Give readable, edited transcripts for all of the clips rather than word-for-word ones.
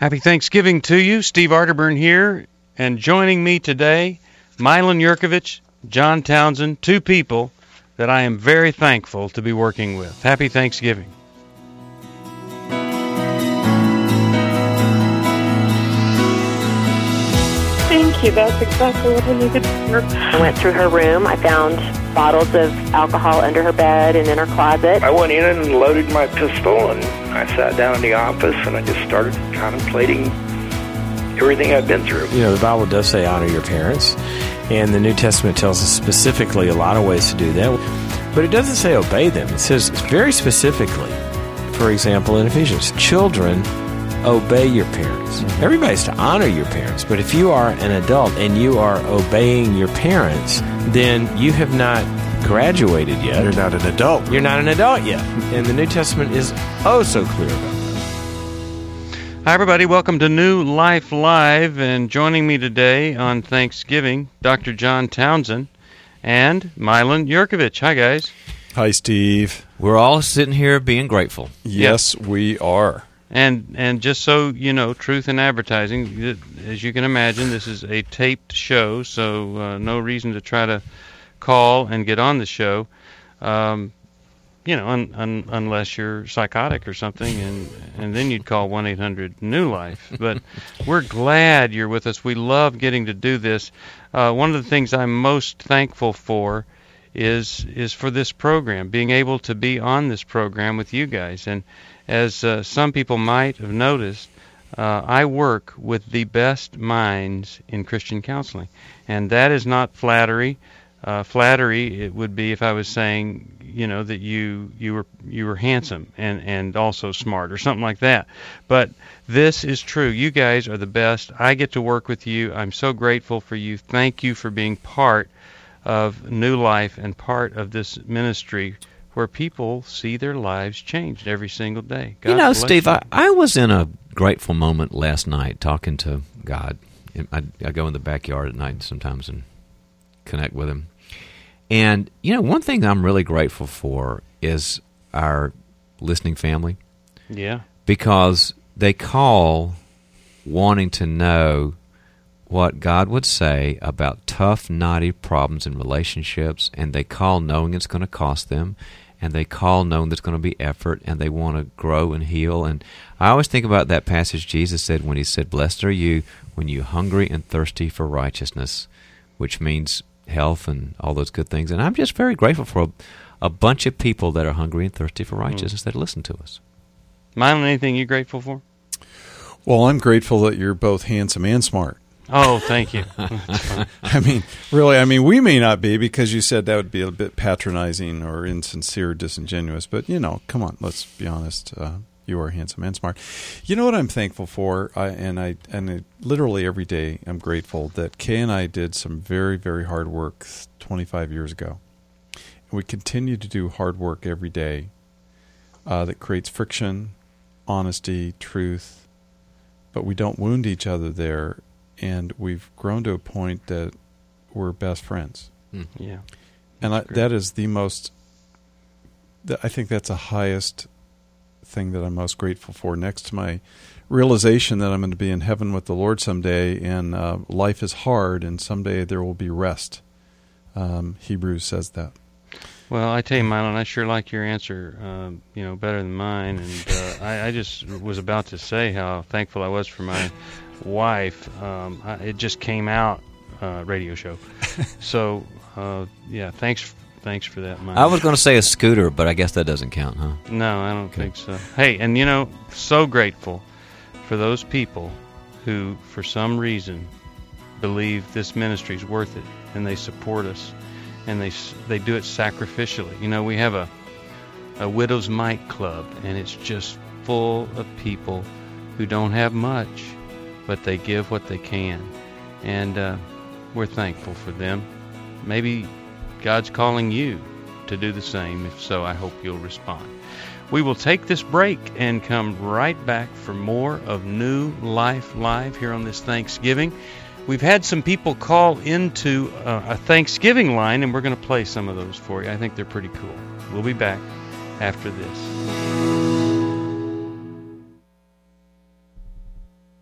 Happy Thanksgiving to you. Steve Arterburn here, and joining me today, Milan Yurkovich, John Townsend, two people that I am very thankful to be working with. Happy Thanksgiving. Thank you. That's exactly what I needed to hear. I went through her room. I found bottles of alcohol under her bed and in her closet. I went in and loaded my pistol, and I sat down in the office, and I just started contemplating everything I've been through. You know, the Bible does say honor your parents, and the New Testament tells us specifically a lot of ways to do that. But it doesn't say obey them. It says very specifically, for example, in Ephesians, children, obey your parents. Mm-hmm. Everybody's to honor your parents, but if you are an adult and you are obeying your parents, then you have not graduated yet. You're not an adult. You're not an adult yet. And the New Testament is oh so clear about that. Hi, everybody. Welcome to New Life Live, and joining me today on Thanksgiving, Dr. John Townsend and Milan Yurkovich. Hi, guys. Hi, Steve. We're all sitting here being grateful. Yes, we are. And just so you know, truth in advertising, as you can imagine, this is a taped show, so no reason to try to call and get on the show, unless you're psychotic or something, and then you'd call 1-800-NEW-LIFE. But we're glad you're with us. We love getting to do this. One of the things I'm most thankful for is for this program, being able to be on this program with you guys. And as some people might have noticed, I work with the best minds in Christian counseling, and that is not flattery. Flattery, it would be if I was saying, that you were handsome and also smart or something like that. But this is true. You guys are the best. I get to work with you. I'm so grateful for you. Thank you for being part of New Life and part of this ministry where people see their lives changed every single day. God bless Steve, you. I was in a grateful moment last night talking to God. I go in the backyard at night sometimes and connect with Him. And, one thing I'm really grateful for is our listening family. Yeah. Because they call wanting to know what God would say about tough, knotty problems in relationships, and they call knowing it's going to cost them, and they call knowing there's going to be effort, and they want to grow and heal. And I always think about that passage Jesus said when He said, "Blessed are you when you're hungry and thirsty for righteousness," which means health and all those good things. And I'm just very grateful for a bunch of people that are hungry and thirsty for righteousness that listen to us. Milan, anything you're grateful for? Well, I'm grateful that you're both handsome and smart. Oh, thank you. Really, we may not be, because you said that would be a bit patronizing or insincere, disingenuous, but, come on, let's be honest. You are handsome and smart. You know what I'm thankful for, and I literally every day I'm grateful that Kay and I did some very, very hard work 25 years ago. And we continue to do hard work every day that creates friction, honesty, truth, but we don't wound each other there. And we've grown to a point that we're best friends. Yeah. And that is the most, I think that's the highest thing that I'm most grateful for, next to my realization that I'm going to be in heaven with the Lord someday, and life is hard, and someday there will be rest. Hebrews says that. Well, I tell you, Milan, I sure like your answer, better than mine. And I just was about to say how thankful I was for my wife. It just came out, radio show. So, thanks for that, Milan. I was going to say a scooter, but I guess that doesn't count, huh? No, I don't think so. Hey, and so grateful for those people who, for some reason, believe this ministry is worth it, and they support us. And they do it sacrificially. We have a Widow's Mite Club, and it's just full of people who don't have much, but they give what they can. And we're thankful for them. Maybe God's calling you to do the same. If so, I hope you'll respond. We will take this break and come right back for more of New Life Live here on this Thanksgiving. We've had some people call into a Thanksgiving line, and we're going to play some of those for you. I think they're pretty cool. We'll be back after this.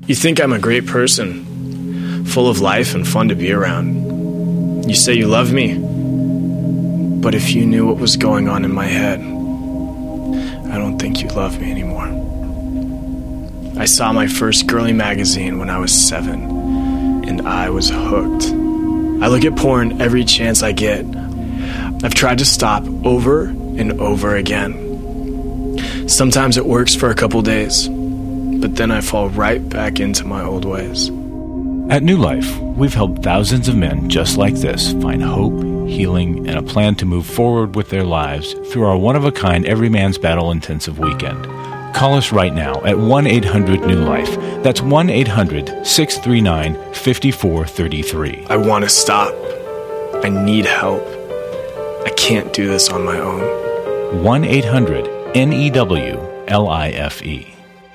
You think I'm a great person, full of life and fun to be around. You say you love me, but if you knew what was going on in my head, I don't think you love me anymore. I saw my first girly magazine when I was 7, and I was hooked. I look at porn every chance I get. I've tried to stop over and over again. Sometimes it works for a couple days, but then I fall right back into my old ways. At New Life, we've helped thousands of men just like this find hope, healing, and a plan to move forward with their lives through our one-of-a-kind Every Man's Battle intensive weekend. Call us right now at 1-800-NEW-LIFE. That's 1-800-639-5433. I want to stop. I need help. I can't do this on my own. 1-800-NEWLIFE.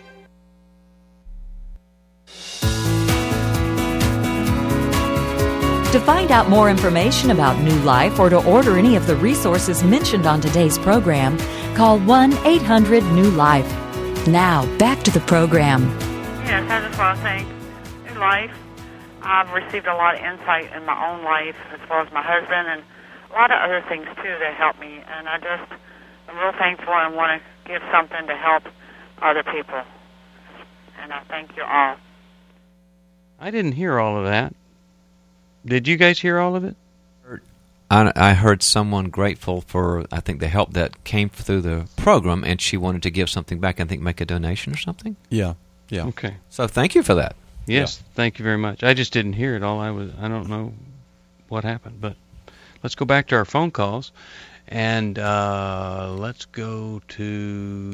To find out more information about New Life or to order any of the resources mentioned on today's program, call 1-800-NEW-LIFE. Now, back to the program. Yes, I just want to thank New Life. I've received a lot of insight in my own life as well as my husband and a lot of other things, too, that help me. And I'm real thankful and want to give something to help other people. And I thank you all. I didn't hear all of that. Did you guys hear all of it? I heard someone grateful for, I think, the help that came through the program, and she wanted to give something back, I think make a donation or something. Yeah. Okay. So thank you for that. Yes, Thank you very much. I just didn't hear it all. I don't know what happened, but let's go back to our phone calls, and let's go to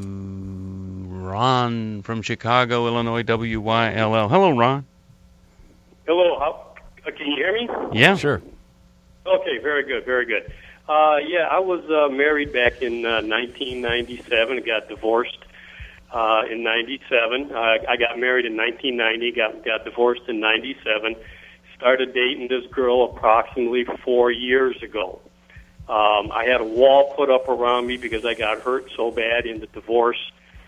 Ron from Chicago, Illinois, WYLL. Hello, Ron. Hello. Can you hear me? Yeah. Sure. Okay, very good, very good. I was married back in 1997. Got divorced in 97. I got married in 1990. Got divorced in 97. Started dating this girl approximately 4 years ago. I had a wall put up around me because I got hurt so bad in the divorce.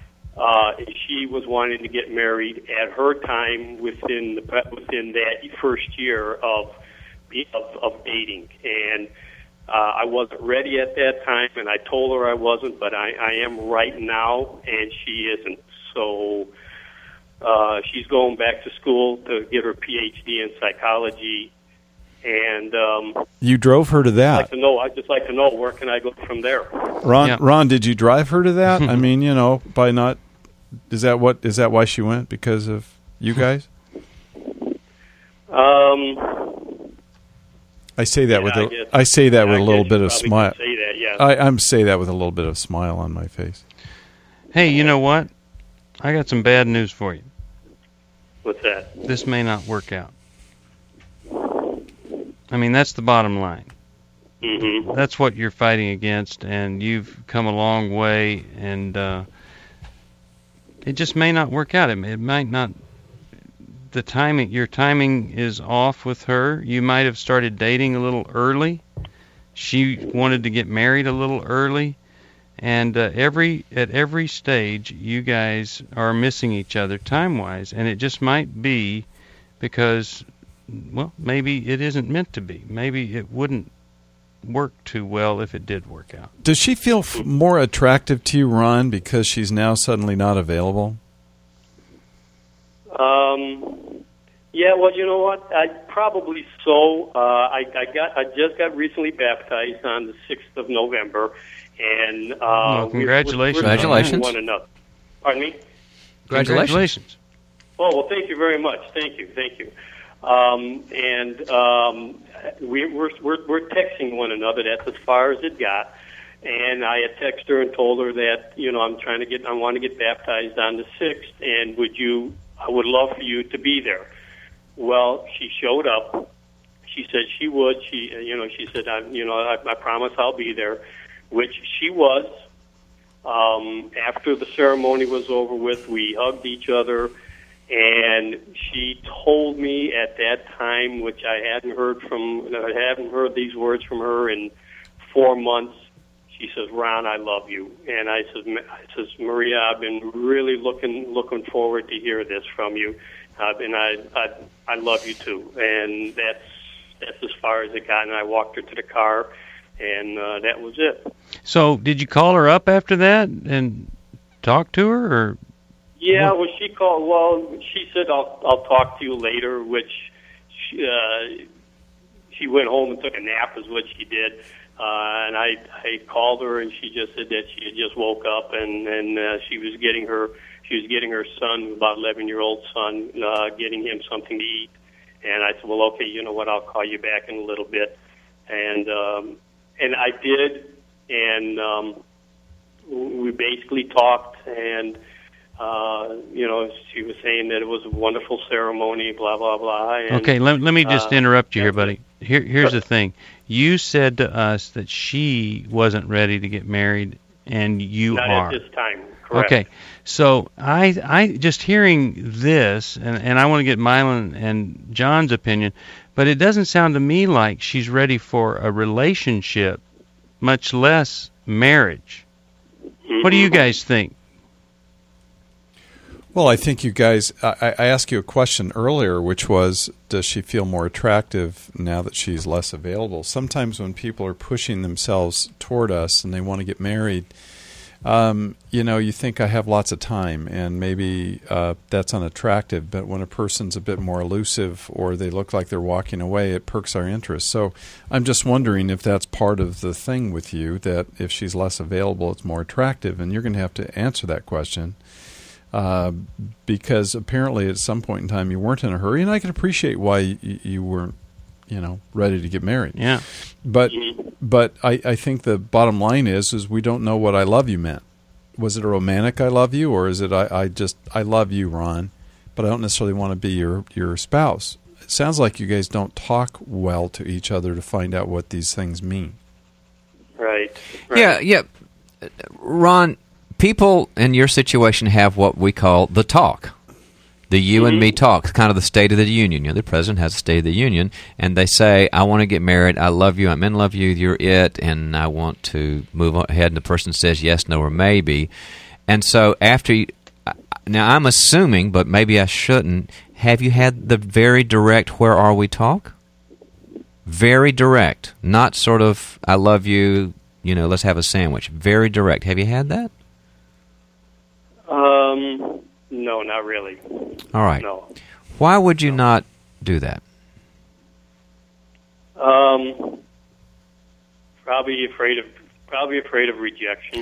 She was wanting to get married at her time within that first year of dating, and I wasn't ready at that time, and I told her I wasn't, but I am right now, and she isn't. So she's going back to school to get her PhD in psychology, and you drove her to that. I'd just like to know where can I go from there. Ron, did you drive her to that? I mean, by not. Is that why she went? Because of you guys? I say that with a little bit of smile. Say that, yeah. I'm say that with a little bit of smile on my face. Hey, you know what? I got some bad news for you. What's that? This may not work out. I mean, that's the bottom line. Mm-hmm. That's what you're fighting against, and you've come a long way, and it just may not work out. It might not. Your timing is off with her. You might have started dating a little early. She wanted to get married a little early, and at every stage, you guys are missing each other time-wise, and it just might be because, well, maybe it isn't meant to be. Maybe it wouldn't work too well if it did work out. Does she feel more attractive to you, Ron, because she's now suddenly not available? Yeah, well, you know what? Probably so. I just got recently baptized on the 6th of November, and congratulations! Congratulations! One another. Pardon me? Congratulations! Oh, well, thank you very much. Thank you. We're texting one another. That's as far as it got. And I had texted her and told her that I want to get baptized on the 6th, and I would love for you to be there. Well, she showed up. She said she would. She said, I promise I'll be there, which she was. After the ceremony was over with, we hugged each other, and she told me at that time, which I hadn't heard these words from her in 4 months. she says, "Ron, I love you." And I says, "Maria, I've been really looking forward to hear this from you, and I love you too." And that's as far as it got. And I walked her to the car, and that was it. So, did you call her up after that and talk to her, or? Yeah, well, she called. Well, she said, "I'll talk to you later," which she went home and took a nap, is what she did. And I called her, and she just said that she had just woke up, and she was getting her son, about 11-year-old son, getting him something to eat. And I said, "Well, okay, you know what? I'll call you back in a little bit." And I did, and we basically talked, and she was saying that it was a wonderful ceremony, blah blah blah. And, okay, let me just interrupt you here, buddy. Here's the thing. You said to us that she wasn't ready to get married, and you not are. Not at this time, correct. Okay, so I just hearing this, and I want to get Mylon and John's opinion, but it doesn't sound to me like she's ready for a relationship, much less marriage. Mm-hmm. What do you guys think? Well, I think you guys, I asked you a question earlier, which was, does she feel more attractive now that she's less available? Sometimes when people are pushing themselves toward us and they want to get married, you think I have lots of time, and maybe that's unattractive. But when a person's a bit more elusive or they look like they're walking away, it perks our interest. So I'm just wondering if that's part of the thing with you, that if she's less available, it's more attractive. And you're going to have to answer that question. Because apparently at some point in time you weren't in a hurry, and I can appreciate why you weren't, ready to get married. Yeah. But I think the bottom line is we don't know what I love you meant. Was it a romantic I love you, or is it I love you, Ron, but I don't necessarily want to be your spouse? It sounds like you guys don't talk well to each other to find out what these things mean. Right. Yeah. Ron, people in your situation have what we call the talk, the you and me talk, kind of the State of the Union. The president has a State of the Union, and they say, "I want to get married. I love you. I'm in love with you. You're it, and I want to move ahead." And the person says yes, no, or maybe. And so now I'm assuming, but maybe I shouldn't. Have you had the very direct "where are we" talk? Very direct, not sort of "I love you. Let's have a sandwich." Very direct. Have you had that? No, not really. All right. No. Why would you not do that? Probably afraid of rejection.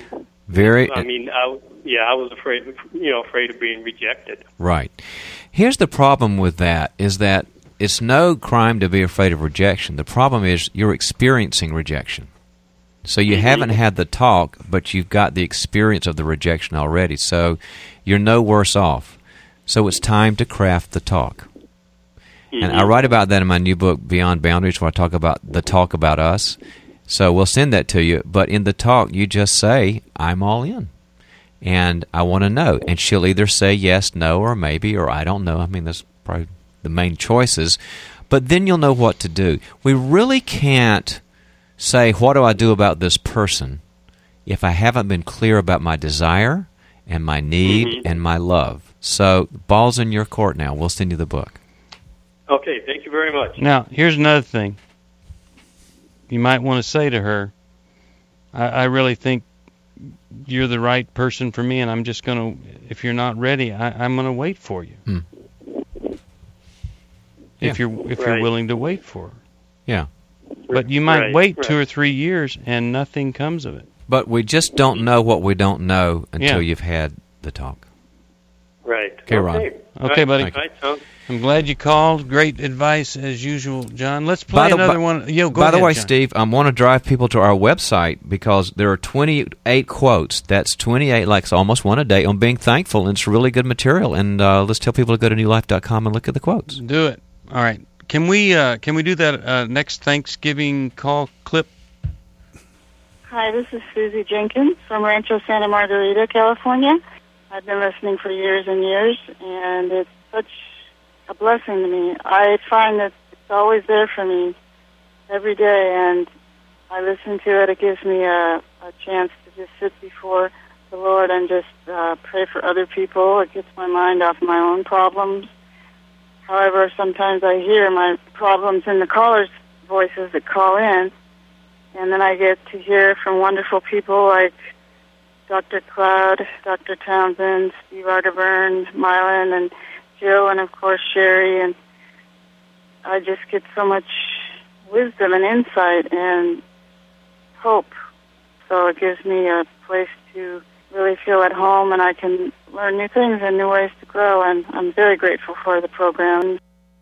I was afraid of being rejected. Right. Here's the problem with that, is that it's no crime to be afraid of rejection. The problem is you're experiencing rejection. So you haven't had the talk, but you've got the experience of the rejection already. So you're no worse off. So it's time to craft the talk. And I write about that in my new book, Beyond Boundaries, where I talk about the talk about us. So we'll send that to you. But in the talk, you just say, "I'm all in. And I want to know." And she'll either say yes, no, or maybe, or I don't know. I mean, that's probably the main choices. But then you'll know what to do. We really can't say, "What do I do about this person?" if I haven't been clear about my desire and my need and my love. So, ball's in your court now. We'll send you the book. Okay, thank you very much. Now, here's another thing. You might want to say to her, I really think you're the right person for me, and I'm just going to, if you're not ready, I'm going to wait for you. If you're willing to wait for her. Yeah. But you might wait 2 or 3 years and nothing comes of it. But we just don't know what we don't know until you've had the talk. Right. Okay, Ron. Okay, buddy. Right, Tom. I'm glad you called. Great advice as usual, John. Let's play another one. Go by ahead, the way, John. Steve, I want to drive people to our website because there are 28 quotes. That's 28, like almost one a day, on being thankful, and it's really good material. And let's tell people to go to newlife.com and look at the quotes. Do it. All right. Can we do that next Thanksgiving call clip? Hi, this is Susie Jenkins from Rancho Santa Margarita, California. I've been listening for years and years, and it's such a blessing to me. I find that it's always there for me every day, and I listen to it. It gives me a chance to just sit before the Lord and just pray for other people. It gets my mind off my own problems. However, sometimes I hear my problems in the callers' voices that call in, and then I get to hear from wonderful people like Dr. Cloud, Dr. Townsend, Steve Arterburn, Mylan, and Jill, and of course Sherry, and I just get so much wisdom and insight and hope. So it gives me a place to really feel at home, and I can learn new things and new ways to grow, and I'm very grateful for the program.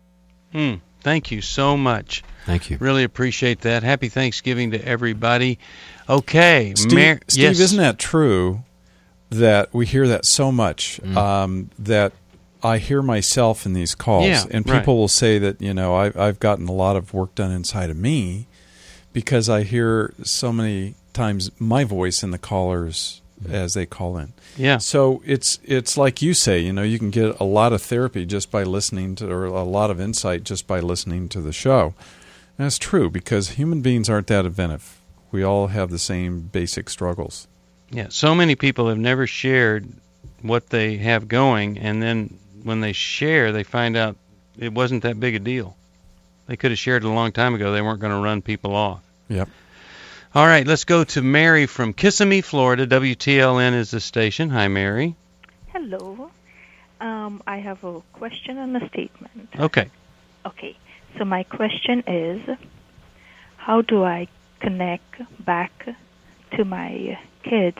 Thank you so much. Thank you. Really appreciate that. Happy Thanksgiving to everybody. Okay. Steve, isn't that true that we hear that so much, that I hear myself in these calls, and people will say that, I've gotten a lot of work done inside of me because I hear so many times my voice in the callers as they call in. Yeah. So it's like you say, you can get a lot of therapy just by listening to, or a lot of insight just by listening to the show. And that's true, because human beings aren't that inventive. We all have the same basic struggles. Yeah. So many people have never shared what they have going, and then when they share, they find out it wasn't that big a deal. They could have shared it a long time ago. They weren't going to run people off. Yep. All right, let's go to Mary from Kissimmee, Florida. WTLN is the station. Hi, Mary. Hello. I have a question and a statement. Okay. Okay. So my question is, how do I connect back to my kids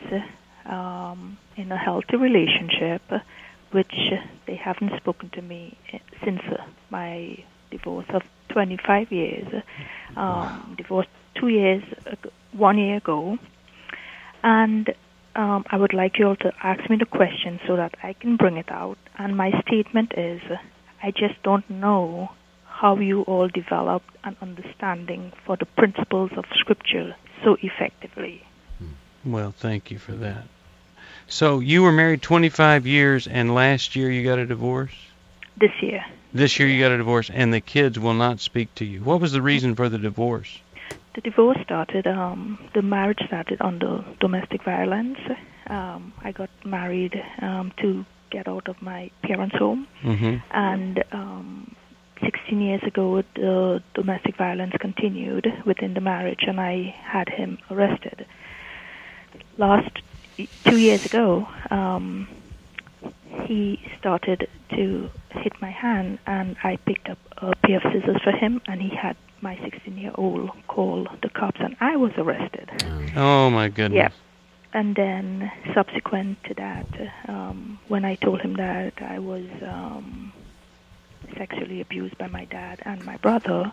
in a healthy relationship, which they haven't spoken to me since my divorce of 25 years. Divorced 1 year ago. And I would like you all to ask me the question so that I can bring it out. And my statement is, I just don't know how you all developed an understanding for the principles of Scripture so effectively. Well, thank you for that. So you were married 25 years, and last year you got a divorce? This year. This year you got a divorce, and the kids will not speak to you. What was the reason for the divorce? The divorce started, the marriage started under domestic violence. I got married to get out of my parents' home. Mm-hmm. And 16 years ago, the domestic violence continued within the marriage, and I had him arrested. Last 2 years ago, he started to hit my hand, and I picked up a pair of scissors for him, and he had my 16-year-old call the cops, and I was arrested. Oh, my goodness. Yeah. And then subsequent to that, when I told him that I was sexually abused by my dad and my brother,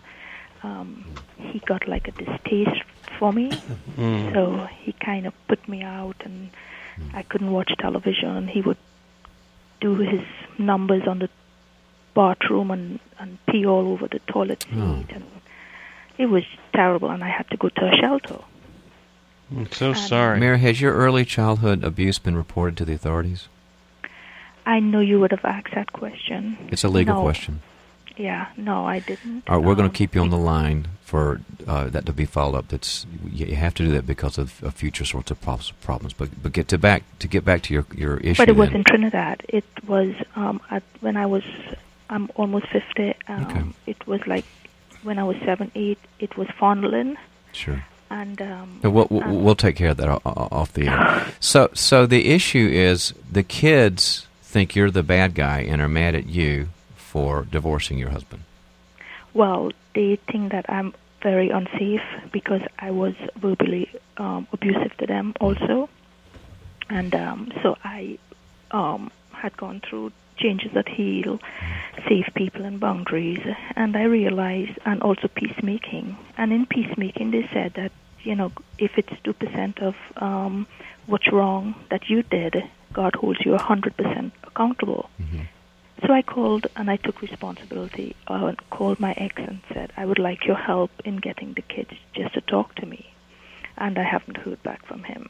he got like a distaste for me. So he kind of put me out, and I couldn't watch television. He would do his numbers on the bathroom and pee all over the toilet seat. And it was terrible, and I had to go to a shelter. I'm so sorry. Mary, has your early childhood abuse been reported to the authorities? I know you would have asked that question. It's a legal question. Yeah, no, I didn't. All right, we're going to keep you on the line for that to be followed up. You have to do that because of future sorts of problems. But get back to your issue. But it was in Trinidad. It was when I'm almost 50. Okay. It was like when I was 7, 8. It was fondling. Sure. And we'll take care of that off the air. So the issue is the kids think you're the bad guy and are mad at you for divorcing your husband. Well, they think that I'm very unsafe because I was verbally abusive to them also. And so I had gone through changes that heal, safe people and boundaries. And I realized, and also peacemaking. And in peacemaking, they said that, if it's 2% of what's wrong that you did, God holds you 100% accountable. Mm-hmm. So I called and I took responsibility. Called my ex and said, I would like your help in getting the kids just to talk to me. And I haven't heard back from him.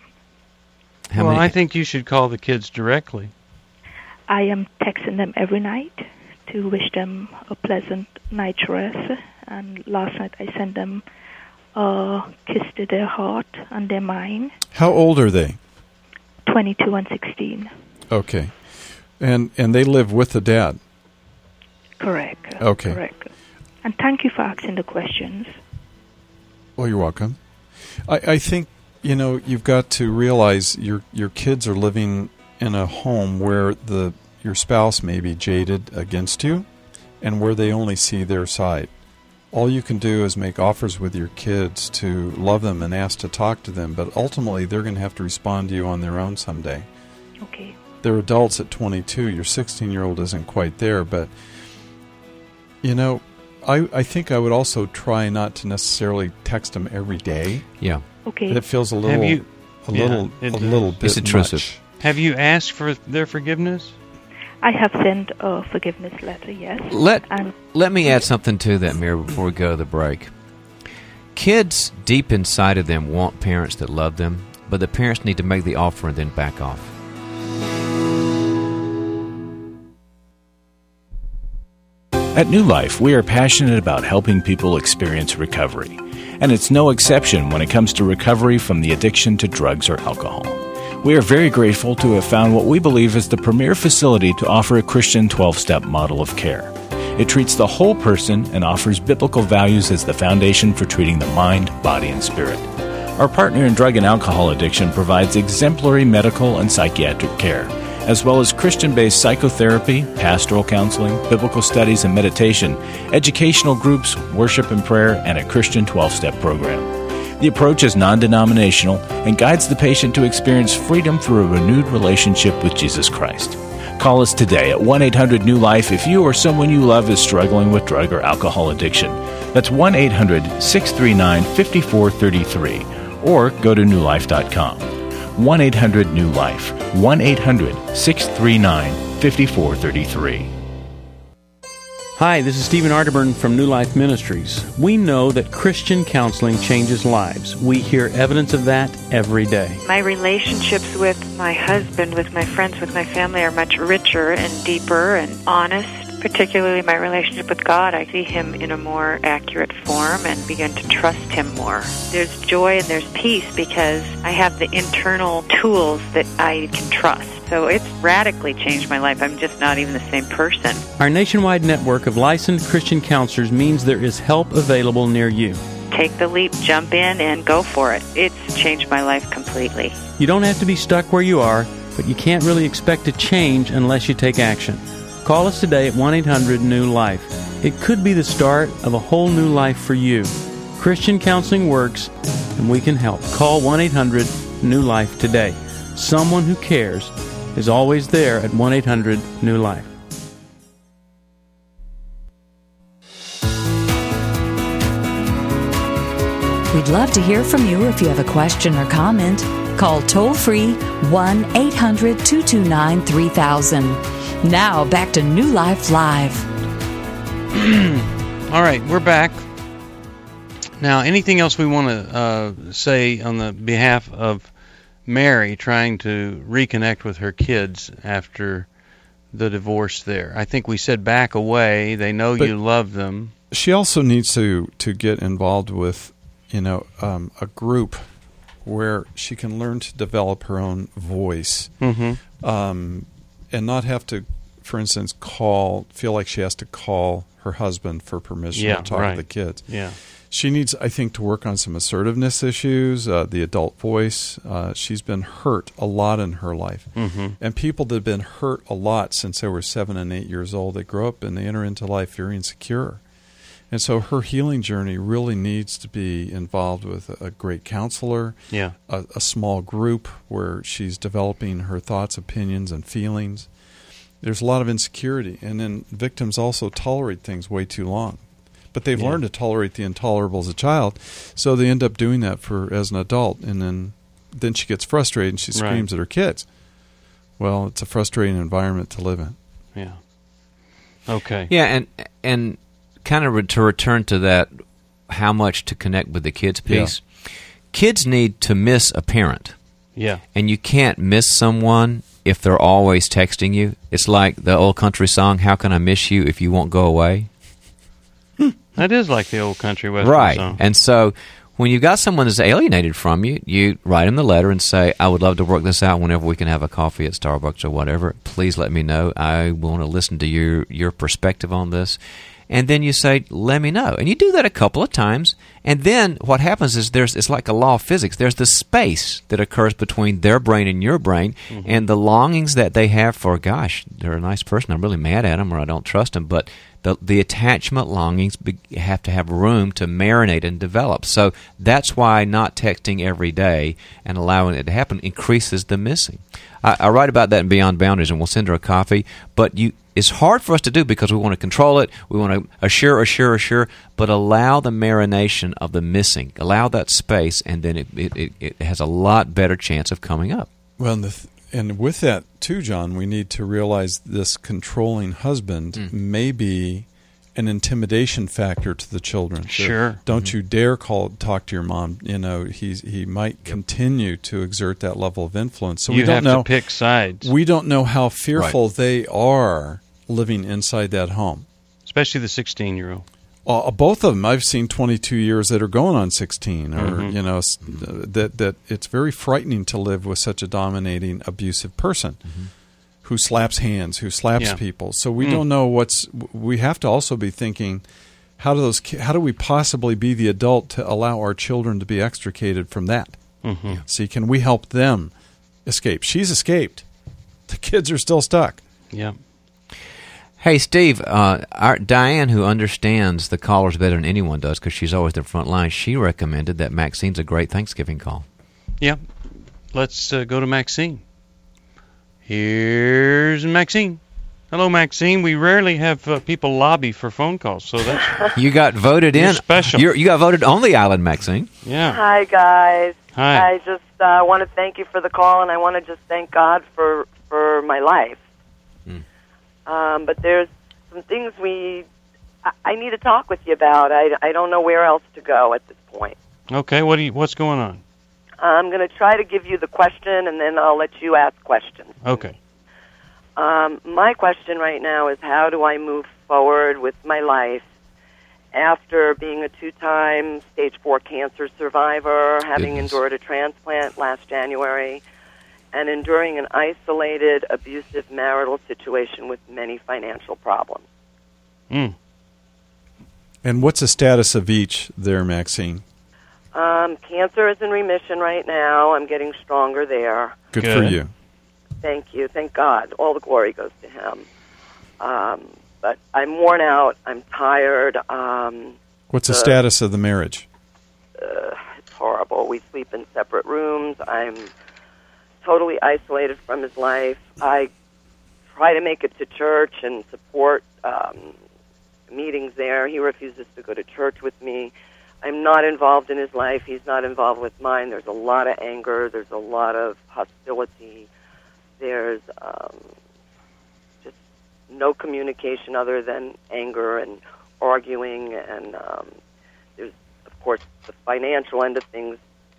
I think you should call the kids directly. I am texting them every night to wish them a pleasant night's rest. And last night I sent them kiss to their heart and their mind. How old are they? 22 and 16. Okay. And they live with the dad? Correct. Okay. Correct. And thank you for asking the questions. Well, you're welcome. I think, you've got to realize your kids are living in a home where your spouse may be jaded against you and where they only see their side. All you can do is make offers with your kids to love them and ask to talk to them, but ultimately they're going to have to respond to you on their own someday. Okay. They're adults at 22. Your 16-year-old isn't quite there, but, I think I would also try not to necessarily text them every day. Yeah. Okay. It feels a little bit it's intrusive. much. Have you asked for their forgiveness? I have sent a forgiveness letter, yes. Let me add something to that, Mary, before we go to the break. Kids, deep inside of them, want parents that love them, but the parents need to make the offer and then back off. At New Life, we are passionate about helping people experience recovery. And it's no exception when it comes to recovery from the addiction to drugs or alcohol. We are very grateful to have found what we believe is the premier facility to offer a Christian 12-step model of care. It treats the whole person and offers biblical values as the foundation for treating the mind, body, and spirit. Our partner in drug and alcohol addiction provides exemplary medical and psychiatric care, as well as Christian-based psychotherapy, pastoral counseling, biblical studies and meditation, educational groups, worship and prayer, and a Christian 12-step program. The approach is non-denominational and guides the patient to experience freedom through a renewed relationship with Jesus Christ. Call us today at 1-800-NEW-LIFE if you or someone you love is struggling with drug or alcohol addiction. That's 1-800-639-5433, or go to newlife.com. 1-800-NEW-LIFE, 1-800-639-5433. Hi, this is Stephen Arterburn from New Life Ministries. We know that Christian counseling changes lives. We hear evidence of that every day. My relationships with my husband, with my friends, with my family are much richer and deeper and honest. Particularly my relationship with God, I see Him in a more accurate form and begin to trust Him more. There's joy and there's peace because I have the internal tools that I can trust. So it's radically changed my life. I'm just not even the same person. Our nationwide network of licensed Christian counselors means there is help available near you. Take the leap, jump in, and go for it. It's changed my life completely. You don't have to be stuck where you are, but you can't really expect to change unless you take action. Call us today at 1-800-NEW-LIFE. It could be the start of a whole new life for you. Christian counseling works, and we can help. Call 1-800-NEW-LIFE today. Someone who cares is always there at 1-800-NEW-LIFE. We'd love to hear from you if you have a question or comment. Call toll-free 1-800-229-3000. Now, back to New Life Live. All right, we're back. Now, anything else we want to say on the behalf of Mary trying to reconnect with her kids after the divorce there? I think we said back away. They know you love them. She also needs to get involved with, a group where she can learn to develop her own voice. Mm-hmm. And not have to, for instance, feel like she has to call her husband for permission to talk to the kids. Yeah. She needs, I think, to work on some assertiveness issues, the adult voice. She's been hurt a lot in her life. Mm-hmm. And people that have been hurt a lot since they were 7 and 8 years old, they grow up and they enter into life very insecure. And so her healing journey really needs to be involved with a great counselor, a small group where she's developing her thoughts, opinions, and feelings. There's a lot of insecurity. And then victims also tolerate things way too long. But they've learned to tolerate the intolerable as a child, so they end up doing that as an adult. And then she gets frustrated and she screams at her kids. Well, it's a frustrating environment to live in. Yeah. Okay. Yeah, and kind of to return to that, how much to connect with the kids piece. Yeah. Kids need to miss a parent. Yeah. And you can't miss someone if they're always texting you. It's like the old country song, "How can I miss you if you won't go away?" That is like the old country western song. And so when you've got someone that's alienated from you, you write them the letter and say, I would love to work this out whenever we can have a coffee at Starbucks or whatever. Please let me know. I want to listen to your perspective on this. And then you say, let me know. And you do that a couple of times. And then what happens is it's like a law of physics. There's the space that occurs between their brain and your brain, and the longings that they have for, gosh, they're a nice person, I'm really mad at them, or I don't trust them. But the attachment longings have to have room to marinate and develop. So that's why not texting every day and allowing it to happen increases the missing. I write about that in Beyond Boundaries, and we'll send her a coffee. But it's hard for us to do because we want to control it. We want to assure, but allow the marination of the missing. Allow that space, and then it has a lot better chance of coming up. Well, and with that, too, John, we need to realize this controlling husband may be an intimidation factor to the children. Sure. Don't you dare talk to your mom. You know, he might continue to exert that level of influence. So you we don't have to pick sides. We don't know how fearful they are living inside that home. Especially the 16-year-old. Both of them. I've seen 22 years that are going on 16, or that it's very frightening to live with such a dominating, abusive person who slaps hands, who slaps people. So we don't know we have to also be thinking, how do we possibly be the adult to allow our children to be extricated from that? See, can we help them escape? She's escaped. The kids are still stuck. Yeah. Hey, Steve, our Diane, who understands the callers better than anyone does because she's always the front line, she recommended that Maxine's a great Thanksgiving call. Yeah. Let's go to Maxine. Here's Maxine. Hello, Maxine. We rarely have people lobby for phone calls, so that's... You got voted in. You're special. You got voted on the island, Maxine. Yeah. Hi, guys. Hi. I just want to thank you for the call, and I want to just thank God for my life. But there's some things I need to talk with you about. I don't know where else to go at this point. Okay, what's going on? I'm going to try to give you the question, and then I'll let you ask questions. Okay. My question right now is, how do I move forward with my life after being a 2-time stage 4 cancer survivor, having endured a transplant last January, and enduring an isolated, abusive marital situation with many financial problems? And what's the status of each there, Maxine? Cancer is in remission right now. I'm getting stronger there. Good for you. Thank you. Thank God. All the glory goes to Him. But I'm worn out. I'm tired. What's the status of the marriage? It's horrible. We sleep in separate rooms. I'm totally isolated from his life. I try to make it to church and support meetings there. He refuses to go to church with me. I'm not involved in his life. He's not involved with mine. There's a lot of anger. There's a lot of hostility. There's just no communication other than anger and arguing. And there's, of course, the financial end of things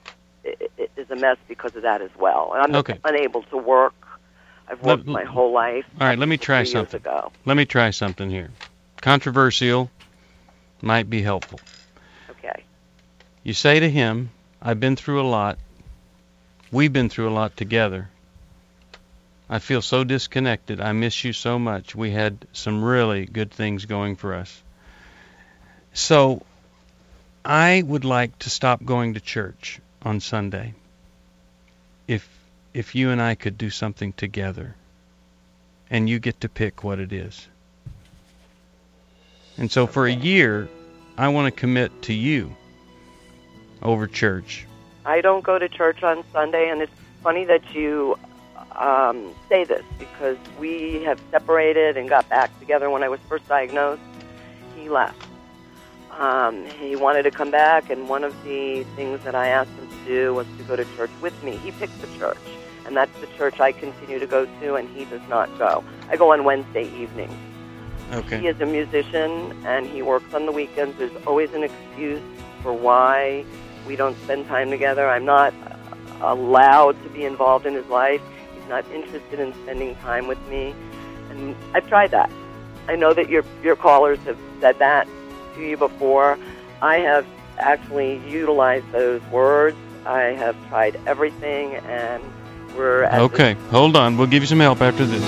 is a mess because of that as well. And I'm unable to work. I've worked my whole life. All right, let me try something. Let me try something here. Controversial, might be helpful. Okay. You say to him, I've been through a lot. We've been through a lot together. I feel so disconnected. I miss you so much. We had some really good things going for us. So I would like to stop going to church on Sunday. If you and I could do something together, and you get to pick what it is. And so for a year, I want to commit to you over church. I don't go to church on Sunday, and it's funny that you say this, because we have separated and got back together when I was first diagnosed. He left. He wanted to come back, and one of the things that I asked him to do was to go to church with me. He picked the church, and that's the church I continue to go to, and he does not go. I go on Wednesday evenings. Okay. He is a musician, and he works on the weekends. There's always an excuse for why we don't spend time together. I'm not allowed to be involved in his life. He's not interested in spending time with me, and I've tried that. I know that your callers have said that to you before. I have actually utilize those words. I have tried everything, and we're at Okay, hold on. We'll give you some help after this.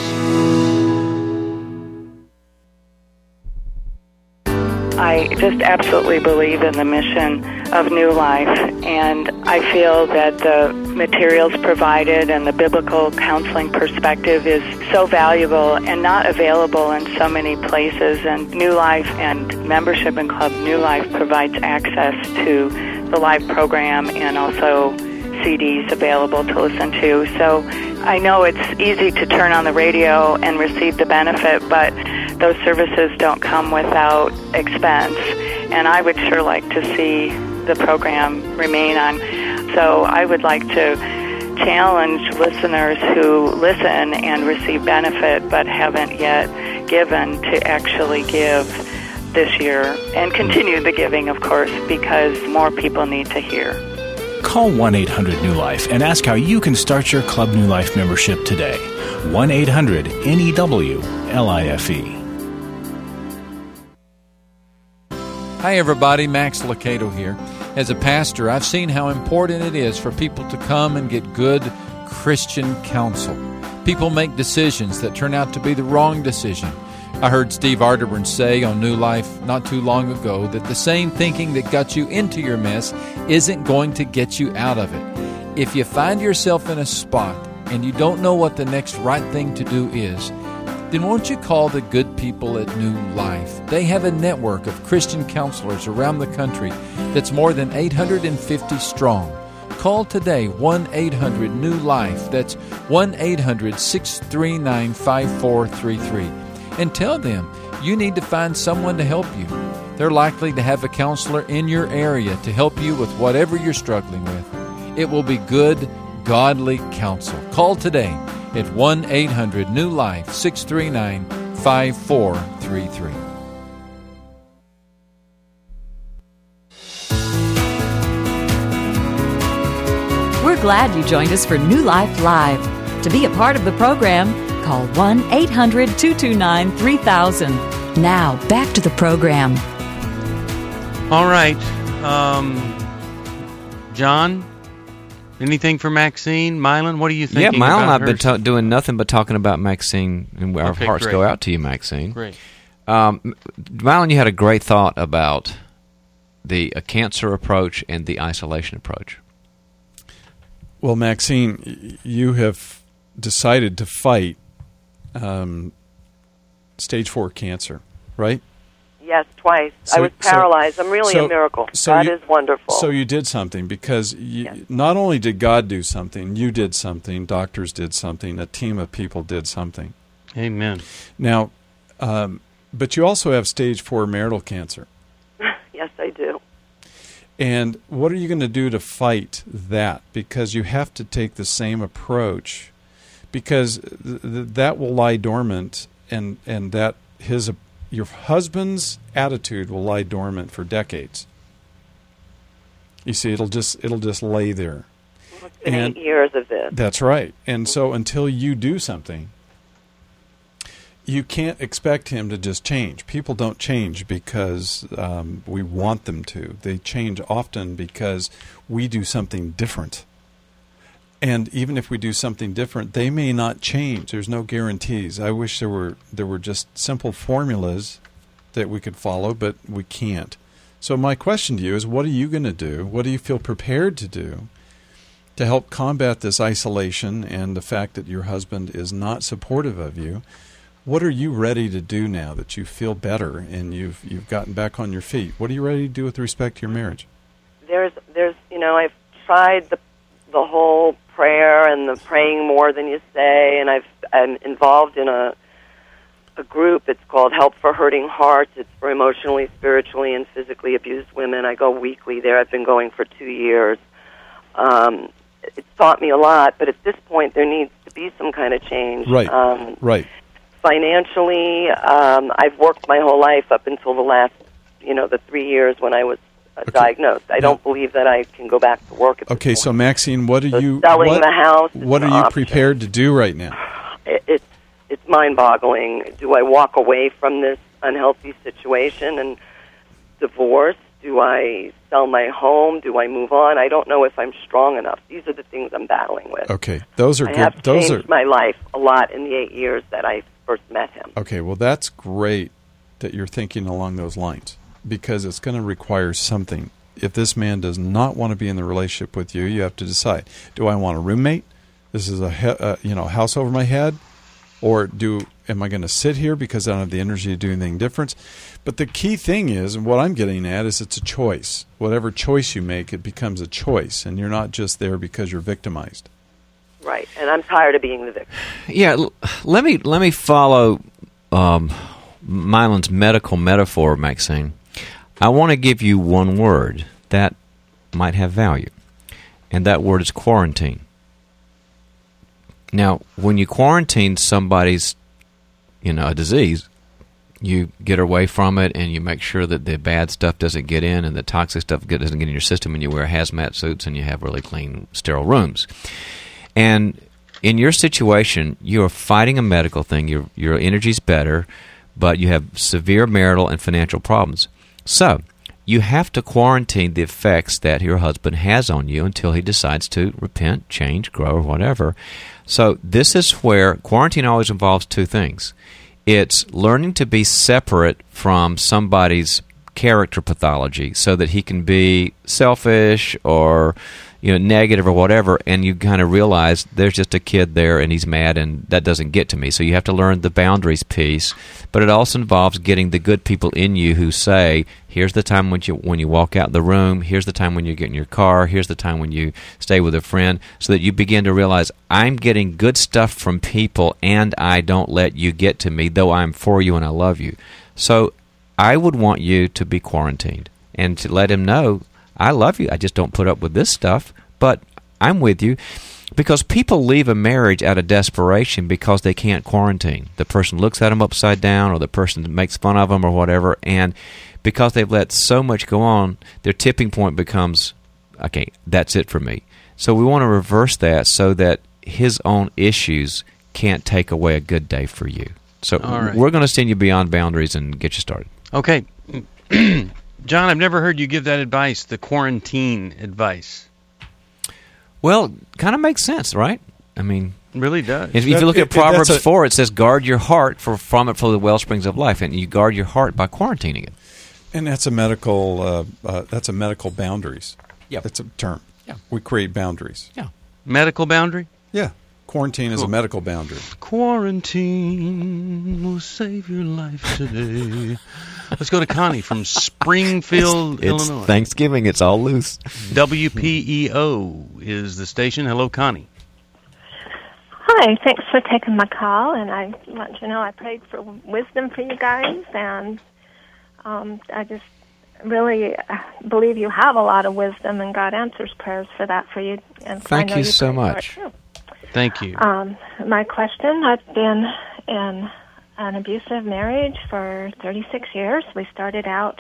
I just absolutely believe in the mission of New Life, and I feel that the materials provided and the biblical counseling perspective is so valuable and not available in so many places. And New Life and membership in Club New Life provides access to the live program and also CDs available to listen to. So I know it's easy to turn on the radio and receive the benefit, but those services don't come without expense, and I would sure like to see the program remain on. So I would like to challenge listeners who listen and receive benefit but haven't yet given to actually give this year, and continue the giving, of course, because more people need to hear. Call 1-800-NEW-LIFE and ask how you can start your Club New Life membership today. 1-800-NEW-LIFE. Hi everybody, Max Lucado here. As a pastor, I've seen how important it is for people to come and get good Christian counsel. People make decisions that turn out to be the wrong decision. I heard Steve Arterburn say on New Life not too long ago that the same thinking that got you into your mess isn't going to get you out of it. If you find yourself in a spot and you don't know what the next right thing to do is, then won't you call the good people at New Life? They have a network of Christian counselors around the country that's more than 850 strong. Call today, 1-800-NEW-LIFE. That's 1-800-639-5433. And tell them you need to find someone to help you. They're likely to have a counselor in your area to help you with whatever you're struggling with. It will be good, godly counsel. Call today at 1-800-NEW-LIFE, 639-5433. We're glad you joined us for New Life Live. To be a part of the program, call 1-800-229-3000. Now, back to the program. All right. John, anything for Maxine? Mylan, what are you thinking? Yeah, Mylan and I about have been doing nothing but talking about Maxine, and our hearts great. go out to you, Maxine. Great. Mylan, you had a great thought about the cancer approach and the isolation approach. Well, Maxine, you have decided to fight stage 4 cancer, right? Yes, twice. I was paralyzed. I'm really a miracle. God is wonderful. So you did something, because not only did God do something, you did something, doctors did something, a team of people did something. Amen. Now, but you also have stage 4 marital cancer. Yes, I do. And what are you going to do to fight that? Because you have to take the same approach, because that will lie dormant, and that your husband's attitude will lie dormant for decades. You see, it'll just lay there. Well, it's been 8 years of this. That's right. And so until you do something, you can't expect him to just change. People don't change because we want them to. They change often because we do something different. And even if we do something different, they may not change. There's no guarantees. I wish there were just simple formulas that we could follow, but we can't. So my question to you is, what are you going to do? What do you feel prepared to do to help combat this isolation and the fact that your husband is not supportive of you? What are you ready to do now that you feel better and you've gotten back on your feet? What are you ready to do with respect to your marriage? There's I've tried the whole prayer and the praying more than you say, and I'm involved in a group. It's called Help for Hurting Hearts. It's for emotionally, spiritually, and physically abused women. I go weekly there. I've been going for 2 years. It's taught me a lot, but at this point there needs to be some kind of change. Right. Right. Financially, I've worked my whole life up until the last, the 3 years when I was diagnosed. I don't believe that I can go back to work at this point. So Maxine, what are you selling the house? What are you prepared to do right now? It's mind-boggling. Do I walk away from this unhealthy situation and divorce? Do I sell my home? Do I move on? I don't know if I'm strong enough. These are the things I'm battling with. Okay, those are I good. have Those changed are my life a lot in the 8 years that I first met him. okay. Well, that's great that you're thinking along those lines, because it's going to require something. If this man does not want to be in the relationship with you, you have to decide: do I want a roommate? This is a house over my head, or am I going to sit here because I don't have the energy to do anything different? But the key thing is, and what I'm getting at is, it's a choice. Whatever choice you make, it becomes a choice, and you're not just there because you're victimized. Right, and I'm tired of being the victim. Yeah, let me follow Mylan's medical metaphor, Maxine. I want to give you one word that might have value, and that word is quarantine. Now, when you quarantine somebody's, a disease, you get away from it, and you make sure that the bad stuff doesn't get in and the toxic stuff doesn't get in your system, and you wear hazmat suits and you have really clean, sterile rooms. And in your situation, you're fighting a medical thing. Your energy's better, but you have severe marital and financial problems. So you have to quarantine the effects that your husband has on you until he decides to repent, change, grow, or whatever. So this is where quarantine always involves two things. It's learning to be separate from somebody's character pathology so that he can be selfish or negative or whatever, and you kind of realize there's just a kid there and he's mad and that doesn't get to me. So you have to learn the boundaries piece, but it also involves getting the good people in you who say, here's the time when you walk out the room, here's the time when you get in your car, here's the time when you stay with a friend, so that you begin to realize, I'm getting good stuff from people and I don't let you get to me, though I'm for you and I love you. So I would want you to be quarantined and to let him know, I love you, I just don't put up with this stuff, but I'm with you. Because people leave a marriage out of desperation because they can't quarantine. The person looks at them upside down, or the person makes fun of them or whatever, and because they've let so much go on, their tipping point becomes, okay, that's it for me. So we want to reverse that so that his own issues can't take away a good day for you. So we're going to send you beyond boundaries and get you started. Okay. John, I've never heard you give that advice, the quarantine advice. Well, kind of makes sense, right? I mean, it really does. If you look at Proverbs 4, it says, guard your heart, from it flow the well springs of life. And you guard your heart by quarantining it. And that's a medical boundaries. Yeah. That's a term. Yeah. We create boundaries. Yeah. Medical boundary? Yeah. Quarantine is a medical boundary. Quarantine will save your life today. Let's go to Connie from Springfield, Illinois. It's Thanksgiving. It's all loose. WPEO is the station. Hello, Connie. Hi. Thanks for taking my call. And I want you to know I prayed for wisdom for you guys. And I just really believe you have a lot of wisdom, and God answers prayers for that for you. And Thank you so much. Thank you. My question, I've been in an abusive marriage for 36 years. We started out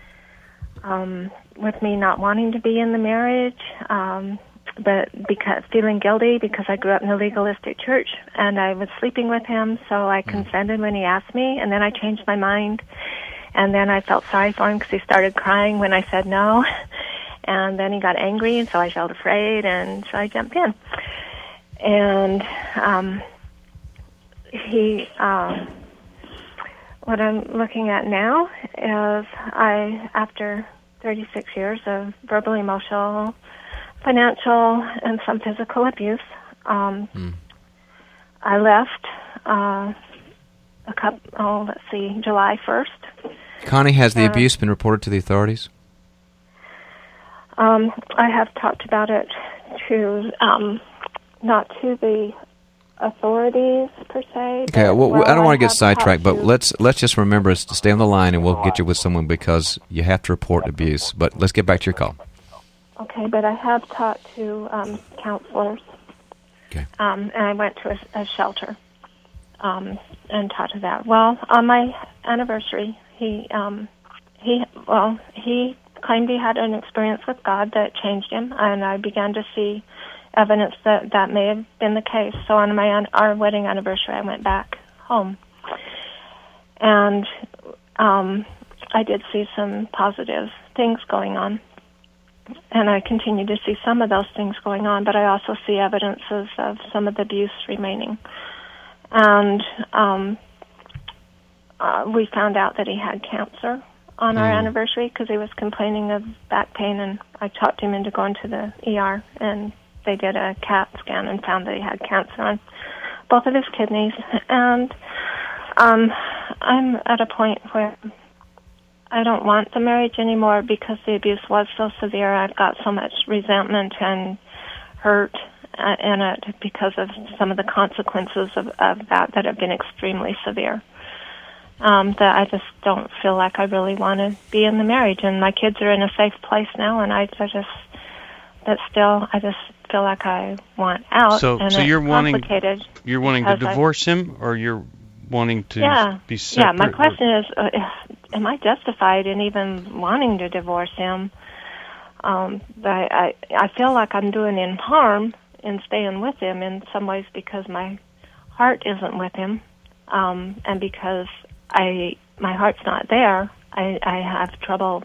with me not wanting to be in the marriage, but because feeling guilty because I grew up in a legalistic church, and I was sleeping with him, so I consented when he asked me, and then I changed my mind, and then I felt sorry for him because he started crying when I said no, and then he got angry, and so I felt afraid, and so I jumped in. And what I'm looking at now is after 36 years of verbal, emotional, financial, and some physical abuse, I left July 1st. Connie, has the abuse been reported to the authorities? I have talked about it to... not to the authorities per se. Okay, well, I don't want to get sidetracked, but let's just remember to stay on the line, and we'll get you with someone because you have to report abuse. But let's get back to your call. Okay, but I have talked to counselors. Okay. And I went to a shelter and talked to that. Well, on my anniversary, he claimed he had an experience with God that changed him, and I began to see evidence that may have been the case. So on our wedding anniversary, I went back home, and I did see some positive things going on. And I continue to see some of those things going on, but I also see evidences of some of the abuse remaining. And we found out that he had cancer on our anniversary because he was complaining of back pain, and I talked him into going to the ER, and they did a CAT scan and found that he had cancer on both of his kidneys. And I'm at a point where I don't want the marriage anymore because the abuse was so severe. I've got so much resentment and hurt in it because of some of the consequences of that have been extremely severe. That I just don't feel like I really want to be in the marriage. And my kids are in a safe place now, and I just feel like I want out. So you're wanting to divorce him, or you're wanting to be separate? Yeah, my question is, am I justified in even wanting to divorce him? I feel like I'm doing him harm in staying with him in some ways because my heart isn't with him, and because my heart's not there. I have trouble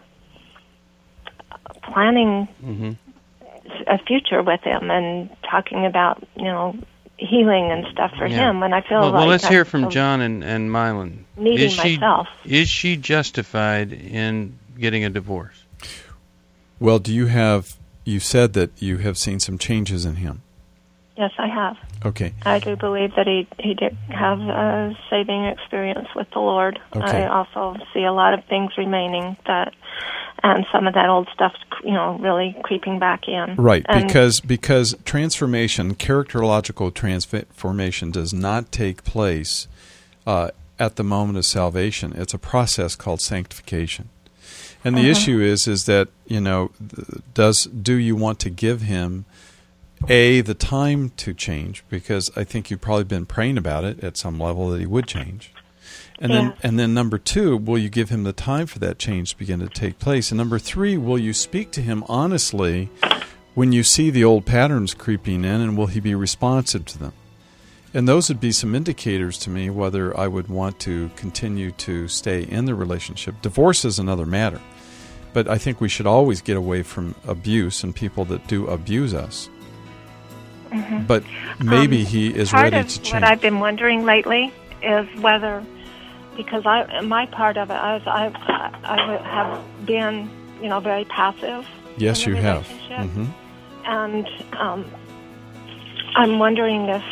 planning a future with him and talking about, healing and stuff for him. And I feel like... Well, let's hear from John and Mylon. Myself. Is she justified in getting a divorce? Well, you said that you have seen some changes in him. Yes, I have. Okay. I do believe that he did have a saving experience with the Lord. Okay. I also see a lot of things remaining and some of that old stuff, really creeping back in. Right, because transformation, characterological transformation, does not take place at the moment of salvation. It's a process called sanctification. And the issue is that, do you want to give him the time to change, because I think you've probably been praying about it at some level that he would change. And then number 2, will you give him the time for that change to begin to take place? And number 3, will you speak to him honestly when you see the old patterns creeping in, and will he be responsive to them? And those would be some indicators to me whether I would want to continue to stay in the relationship. Divorce is another matter. But I think we should always get away from abuse and people that do abuse us. But maybe he is ready to change. What I've been wondering lately is whether, because my part of it is I have been, very passive. Yes, you have. And I'm wondering if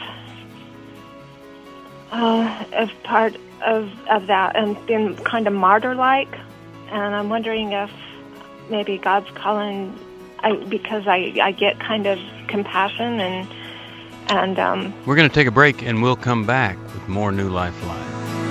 part of that, and been kind of martyr-like, and I'm wondering if maybe God's calling. Because I get kind of compassion and we're going to take a break, and we'll come back with more New Life Live.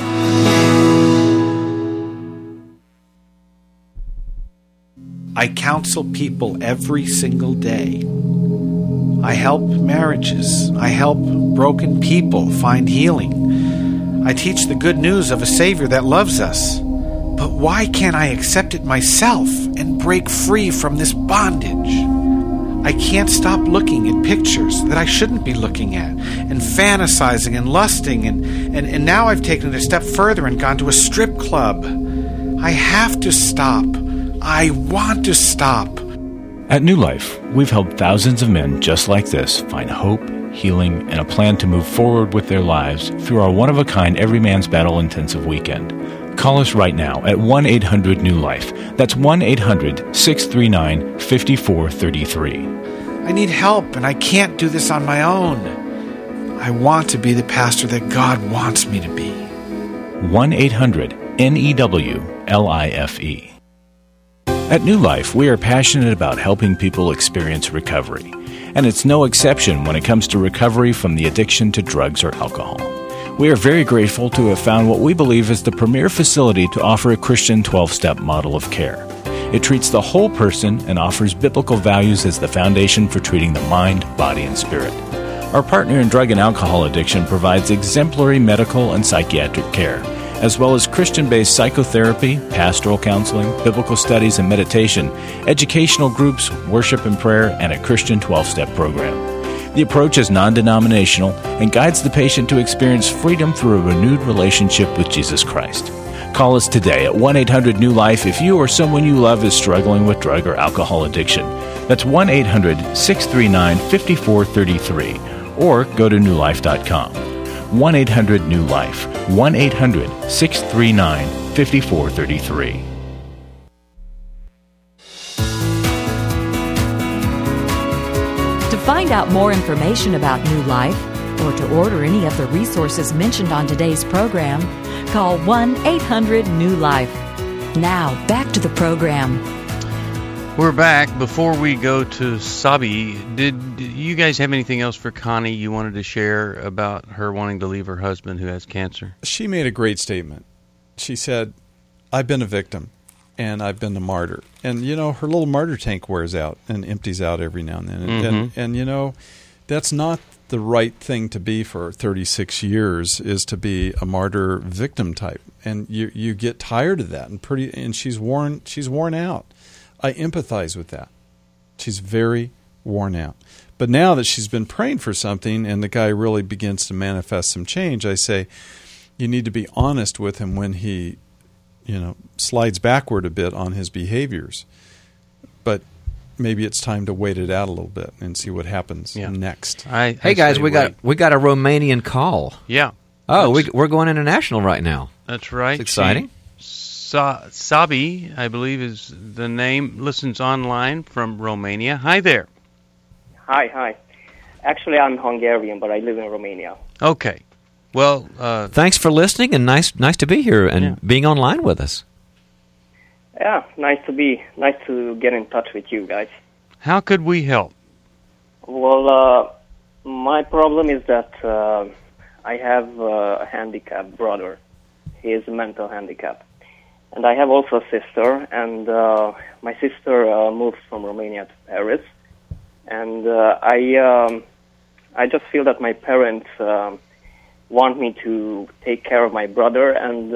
I counsel people every single day. I help marriages. I help broken people find healing. I teach the good news of a Savior that loves us. But why can't I accept it myself and break free from this bondage? I can't stop looking at pictures that I shouldn't be looking at, and fantasizing and lusting, and now I've taken it a step further and gone to a strip club. I have to stop. I want to stop. At New Life, we've helped thousands of men just like this find hope, healing, and a plan to move forward with their lives through our one-of-a-kind Every Man's Battle intensive weekend. Call us right now at 1-800-NEW-LIFE. That's 1-800-639-5433. I need help, and I can't do this on my own. I want to be the pastor that God wants me to be. 1-800-NEWLIFE. At New Life, we are passionate about helping people experience recovery. And it's no exception when it comes to recovery from the addiction to drugs or alcohol. We are very grateful to have found what we believe is the premier facility to offer a Christian 12-step model of care. It treats the whole person and offers biblical values as the foundation for treating the mind, body, and spirit. Our partner in drug and alcohol addiction provides exemplary medical and psychiatric care, as well as Christian-based psychotherapy, pastoral counseling, biblical studies and meditation, educational groups, worship and prayer, and a Christian 12-step program. The approach is non-denominational and guides the patient to experience freedom through a renewed relationship with Jesus Christ. Call us today at 1-800-NEW-LIFE if you or someone you love is struggling with drug or alcohol addiction. That's 1-800-639-5433. Or go to newlife.com. 1-800-NEW-LIFE. 1-800-639-5433. To find out more information about New Life or to order any of the resources mentioned on today's program, call 1-800-NEW-LIFE. Now, back to the program. We're back. Before we go to Sabi, did you guys have anything else for Connie you wanted to share about her wanting to leave her husband who has cancer? She made a great statement. She said, I've been a victim, and I've been a martyr. And, her little martyr tank wears out and empties out every now and then. And that's not the right thing to be for 36 years, is to be a martyr victim type. And you get tired of that. And she's worn out. I empathize with that. She's very worn out. But now that she's been praying for something and the guy really begins to manifest some change, I say you need to be honest with him when he, slides backward a bit on his behaviors. But maybe it's time to wait it out a little bit and see what happens next. Hey guys, we got a Romanian call. Yeah. Oh, we're going international right now. That's right. It's exciting. Sabi, I believe is the name, listens online from Romania. Hi there. Hi. Actually, I'm Hungarian, but I live in Romania. Okay. Well, thanks for listening, and nice to be here and being online with us. Yeah, nice to get in touch with you guys. How could we help? Well, my problem is that I have a handicapped brother. He is a mental handicap. And I have also a sister, and my sister moved from Romania to Paris. And I just feel that my parents want me to take care of my brother, and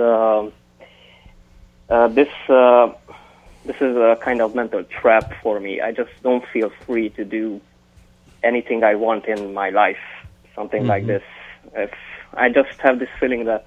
this is a kind of mental trap for me. I just don't feel free to do anything I want in my life, something like this. I just have this feeling that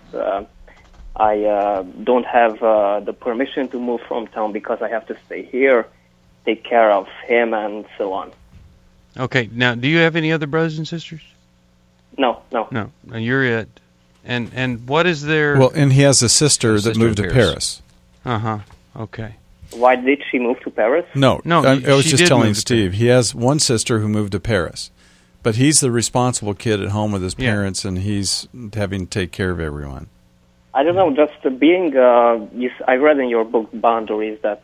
I don't have the permission to move from town because I have to stay here, take care of him, and so on. Okay. Now, do you have any other brothers and sisters? No. You're it. And what is there? Well, and he has a sister that moved to Paris. Okay. Why did she move to Paris? No. I was just telling Steve. He has one sister who moved to Paris. But he's the responsible kid at home with his parents, and he's having to take care of everyone. I don't know, just being, I read in your book, Boundaries, that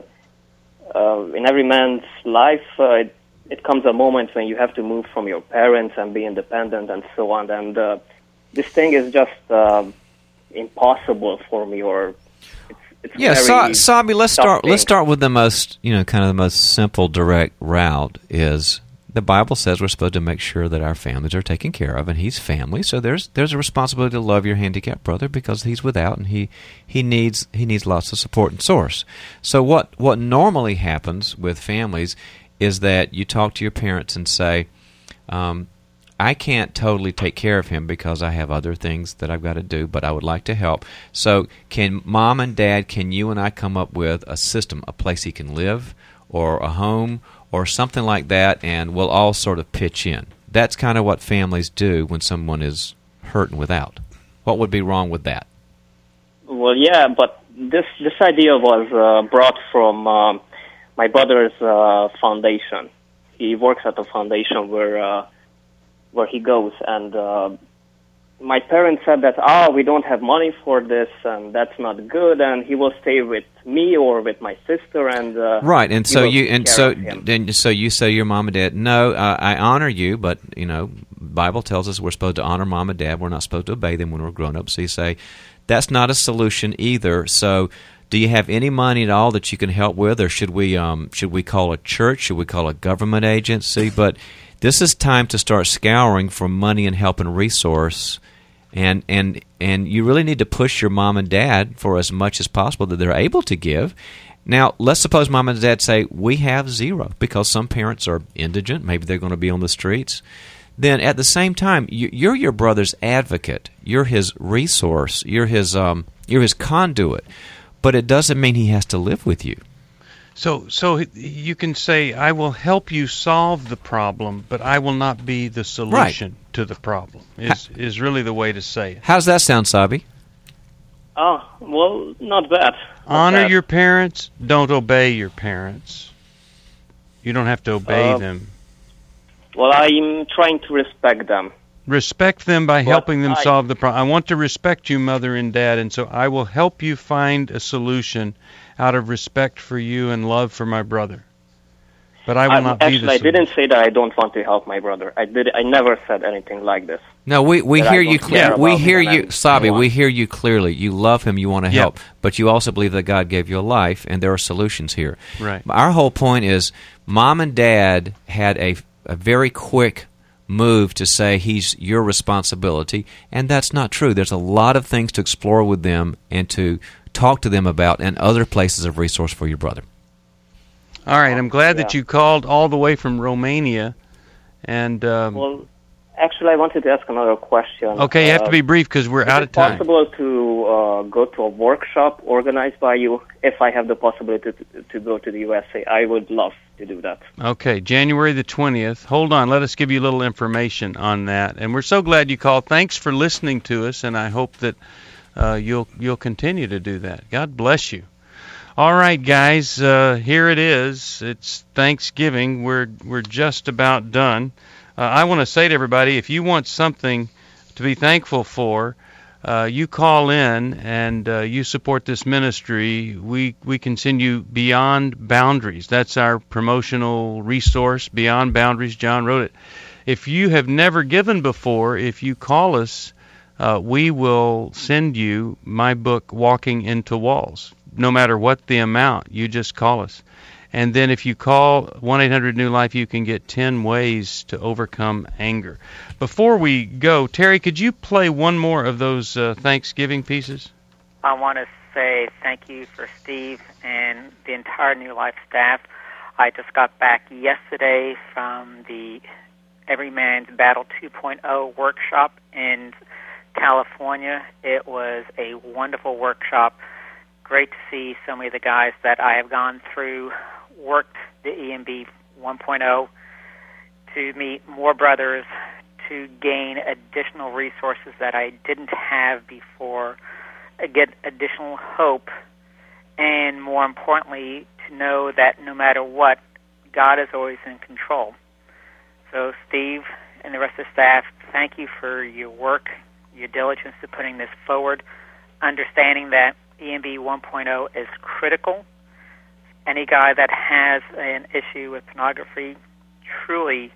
in every man's life, it comes a moment when you have to move from your parents and be independent and so on. And this thing is just impossible for me, or it's very Sabi, let's start with the most, kind of the most simple, direct route is the Bible says we're supposed to make sure that our families are taken care of, and he's family, so there's a responsibility to love your handicapped brother because he's without, and he needs lots of support and source. So what normally happens with families is that you talk to your parents and say, I can't totally take care of him because I have other things that I've got to do, but I would like to help. So can Mom and Dad, can you and I come up with a system, a place he can live, or a home, or something like that, and we'll all sort of pitch in. That's kind of what families do when someone is hurt and without. What would be wrong with that? Well, yeah, but this idea was brought from my brother's foundation. He works at a foundation where he goes, and my parents said that, we don't have money for this, and that's not good, and he will stay with me or with my sister, and right. And so you say your mom and dad, no, I honor you, but Bible tells us we're supposed to honor mom and dad. We're not supposed to obey them when we're grown up. So you say that's not a solution either. So do you have any money at all that you can help with, or should we call a church? Should we call a government agency? But this is time to start scouring for money and help and resource, and you really need to push your mom and dad for as much as possible that they're able to give. Now, let's suppose mom and dad say, we have zero, because some parents are indigent, maybe they're going to be on the streets. Then at the same time, you're your brother's advocate. You're his resource. You're his You're his conduit. But it doesn't mean he has to live with you. So you can say, I will help you solve the problem, but I will not be the solution to the problem, is really the way to say it. How's that sound, Sabi? Oh, well, not bad. Honor your parents. Don't obey your parents. You don't have to obey them. Well, I'm trying to respect them. Respect them by helping them solve the problem. I want to respect you, Mother and Dad, and so I will help you find a solution out of respect for you and love for my brother. But I will not be the solution. Actually, I didn't say that I don't want to help my brother. I never said anything like this. No, we hear you clearly. We hear you, Sabi. We hear you clearly. You love him. You want to help, but you also believe that God gave you a life, and there are solutions here. Right. Our whole point is, Mom and Dad had a very quick move to say he's your responsibility, and that's not true. There's a lot of things to explore with them and to talk to them about, and other places of resource for your brother. All right, I'm glad that you called all the way from Romania. And well, actually, I wanted to ask another question. Okay, you have to be brief because we're out of time. Is it possible to go to a workshop organized by you? If I have the possibility to go to the USA, I would love to do that. Okay, January the 20th. Hold on, let us give you a little information on that. And we're so glad you called. Thanks for listening to us, and I hope that you'll continue to do that. God bless you. All right, guys, here it is. It's Thanksgiving. We're just about done. I want to say to everybody, if you want something to be thankful for, you call in and you support this ministry. We continue Beyond Boundaries. That's our promotional resource, Beyond Boundaries. John wrote it. If you have never given before, if you call us, we will send you my book, Walking into Walls. No matter what the amount, you just call us. And then if you call 1-800-NEW-LIFE, you can get 10 ways to overcome anger. Before we go, Terry, could you play one more of those Thanksgiving pieces? I want to say thank you for Steve and the entire New Life staff. I just got back yesterday from the Every Man's Battle 2.0 workshop in California. It was a wonderful workshop. Great to see so many of the guys that I have gone through, worked the EMB 1.0 to meet more brothers, to gain additional resources that I didn't have before, get additional hope, and more importantly, to know that no matter what, God is always in control. So Steve and the rest of the staff, thank you for your work, your diligence to putting this forward, understanding that EMB 1.0 is critical. Any guy that has an issue with pornography, truly,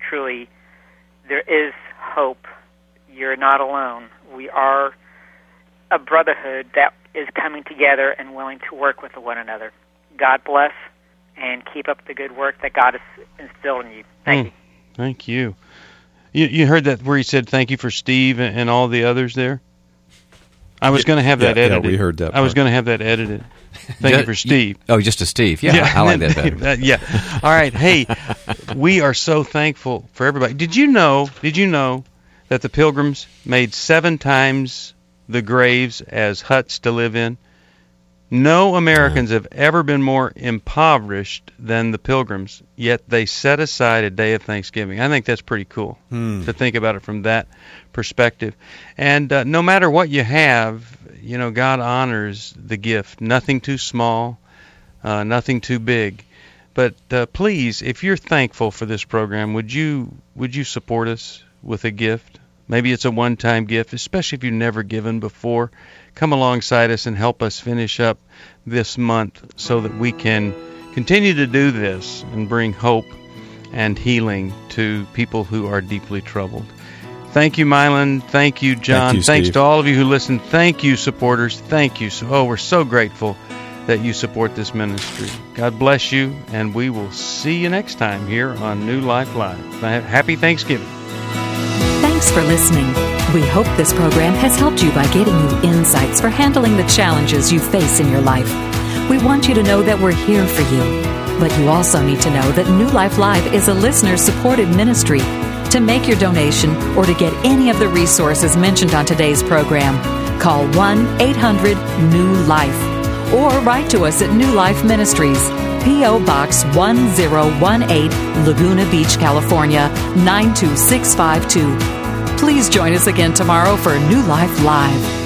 there is hope. You're not alone. We are a brotherhood that is coming together and willing to work with one another. God bless, and keep up the good work that God has instilled in you. Thank you. Thank you. You heard that where he said thank you for Steve and all the others there? I was going to have that edited. Yeah, we heard that. I was going to have that edited. Thank you for Steve. Oh, just to Steve. Yeah, I like that better. Yeah. All right. Hey, we are so thankful for everybody. Did you know that the Pilgrims made 7 times the graves as huts to live in? No Americans have ever been more impoverished than the Pilgrims, yet they set aside a day of Thanksgiving. I think that's pretty cool to think about it from that perspective. And no matter what you have, God honors the gift. Nothing too small, nothing too big. But please, if you're thankful for this program, would you support us with a gift? Maybe it's a one-time gift, especially if you've never given before. Come alongside us and help us finish up this month so that we can continue to do this and bring hope and healing to people who are deeply troubled. Thank you, Mylan. Thank you, John. Thank you, Thanks Steve. to all of you who listen. Thank you, supporters. Thank you. We're so grateful that you support this ministry. God bless you, and we will see you next time here on New Life Live. Happy Thanksgiving. Thanks for listening. We hope this program has helped you by getting you insights for handling the challenges you face in your life. We want you to know that we're here for you. But you also need to know that New Life Live is a listener-supported ministry. To make your donation or to get any of the resources mentioned on today's program, Call 1-800-NEW-LIFE or write to us at New Life Ministries, P.O. Box 1018, Laguna Beach, California, 92652. Please join us again tomorrow for New Life Live.